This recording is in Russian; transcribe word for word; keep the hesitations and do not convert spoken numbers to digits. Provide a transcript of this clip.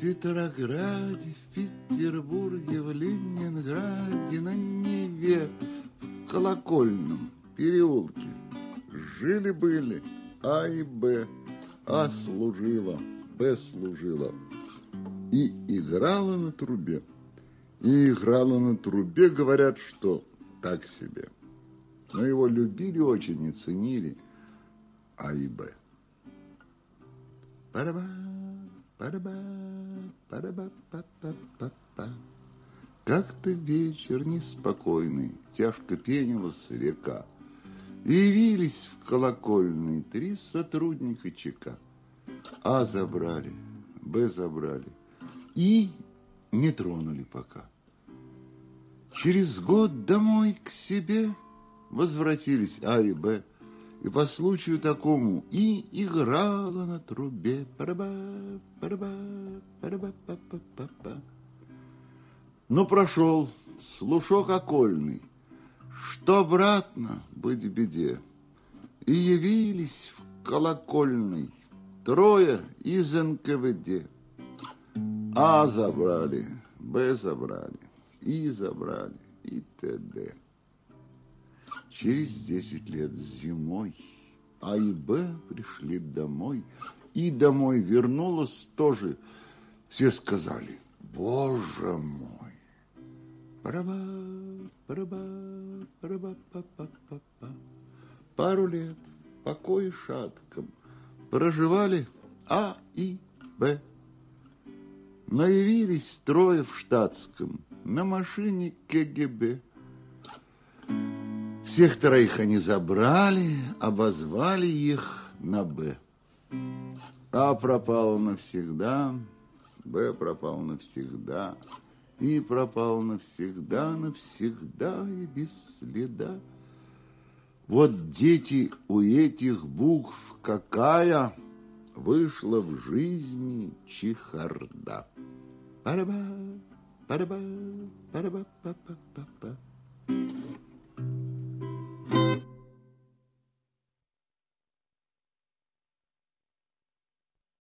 Петрограде, в Петербурге, в Ленинграде, на Неве, в Колокольном переулке жили-были А и Б. А служила, Б служила и играла на трубе. И играла на трубе, говорят, что так себе. Но его любили очень и ценили А и Б. Параба, параба, параба, па-па-па-па. Как-то вечер неспокойный, тяжко пенилась река. И явились в колокольный три сотрудника ЧК. А забрали, Б забрали и не тронули пока. Через год домой к себе возвратились А и Б. И по случаю такому и играла на трубе. Параба, параба, параба, па-па-па-па. Но прошел слушок окольный, что обратно быть в беде. И явились в колокольный трое из эн ка вэ дэ. А забрали, Б забрали, И забрали, и т.д. Через десять лет зимой А и Б пришли домой. И домой вернулась тоже. Все сказали: Боже мой! Параба, параба, параба, па-па-па-па. Пару лет в покое шатком проживали А и Б. Но явились трое в штатском на машине ка гэ бэ. Всех троих они забрали, обозвали их на Б. А пропал навсегда, Б пропал навсегда, И пропал навсегда, навсегда и без следа. Вот, дети, у этих букв какая вышла в жизни чехарда. Параба, параба, параба, па-па-па-па.